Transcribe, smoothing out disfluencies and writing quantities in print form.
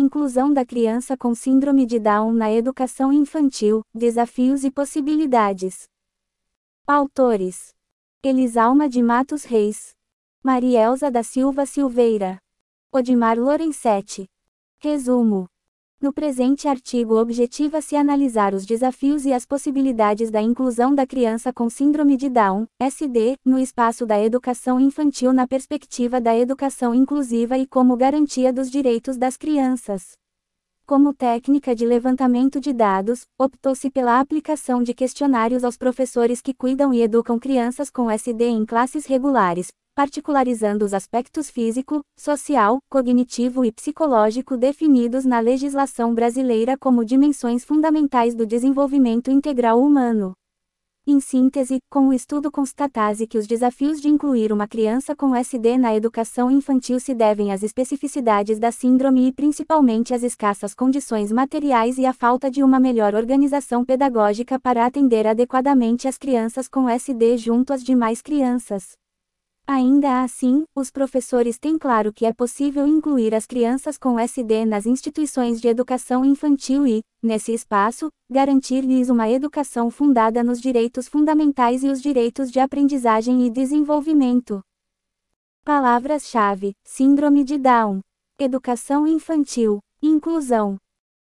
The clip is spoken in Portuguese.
inclusão da criança com síndrome de Down na educação infantil, desafios e possibilidades. Autores: Elisalma de Matos Reis, Marielza da Silva Silveira, Odimar Lorenzetti. Resumo: no presente artigo objetiva-se analisar os desafios e as possibilidades da inclusão da criança com síndrome de Down, SD, no espaço da educação infantil na perspectiva da educação inclusiva e como garantia dos direitos das crianças. Como técnica de levantamento de dados, optou-se pela aplicação de questionários aos professores que cuidam e educam crianças com SD em classes regulares, particularizando os aspectos físico, social, cognitivo e psicológico definidos na legislação brasileira como dimensões fundamentais do desenvolvimento integral humano. Em síntese, com o estudo constata-se que os desafios de incluir uma criança com SD na educação infantil se devem às especificidades da síndrome e principalmente às escassas condições materiais e à falta de uma melhor organização pedagógica para atender adequadamente as crianças com SD junto às demais crianças. Ainda assim, os professores têm claro que é possível incluir as crianças com SD nas instituições de educação infantil e, nesse espaço, garantir-lhes uma educação fundada nos direitos fundamentais e os direitos de aprendizagem e desenvolvimento. Palavras-chave: Síndrome de Down, educação infantil, inclusão,